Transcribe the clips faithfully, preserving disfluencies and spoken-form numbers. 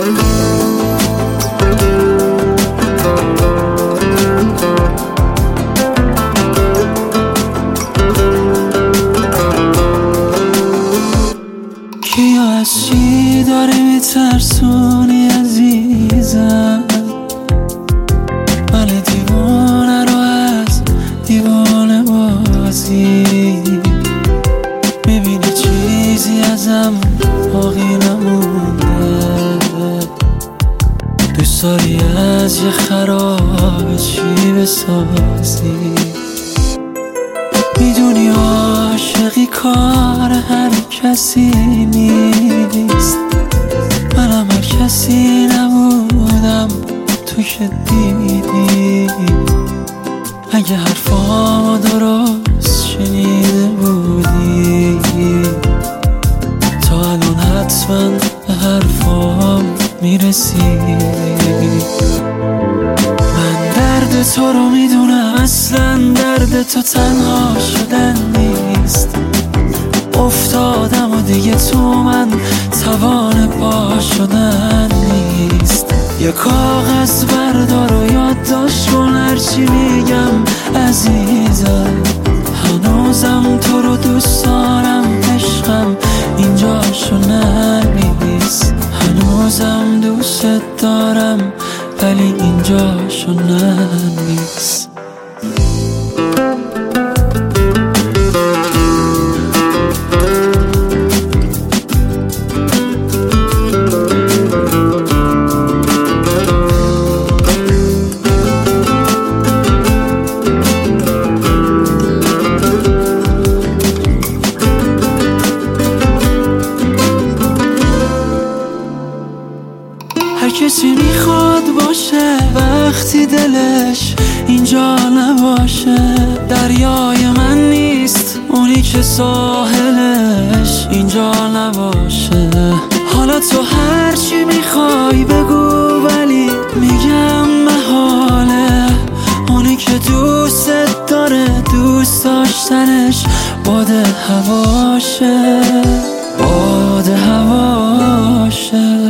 کیا از چی داری میترسونی عزیزم؟ من دیوانه رو از دیوانه بازی میبینی چیزی ازم باقی نمونده. دوست داری از یه خراب چی بسازی؟ میدونی عاشقی کار هر کسی نیست. منم هر کسی نبودم تو که دیدی. اگه حرفامو درست شنیده بودی تا الان حتما به حرفام میرسیدی. من درد تو رو میدونم، اصلا درد تو تنها شدن نیست. افتادم و دیگه تو من توان پا شدن نیست. یه کاغذ بردار و یادداشت کن هرچی میگم عزیزم. هنوزم تو رو دوست دارم عشقم، اینجاشو ننویس. هنوزم دوست دارم ولی اینجاشو ننویس. هر کسی میخواد باشه وقتی دلش اینجا نباشه. دریای من نیست اونی که ساحلش اینجا نباشه. حالا تو هرچی میخوای بگو ولی میگم محاله. اونی که دوست داره دوست داشتنش باد هواشه، باد هواشه.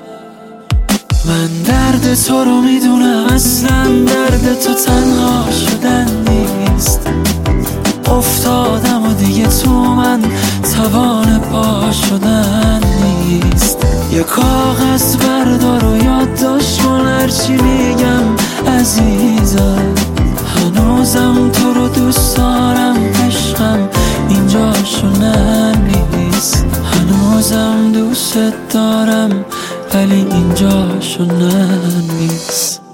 من درد تو رو میدونم، اصلا درد تو تنها شدن نیست. افتادم و دیگه تو من توان پا شدن نیست. یه کاغذ بردار و یادداشت کن هرچی میگم عزیزم. هنوزم تو رو دوست دارم عشقم، اینجاشو ننویس. هنوزم دوست دارم ولی اینجاشو ننویس.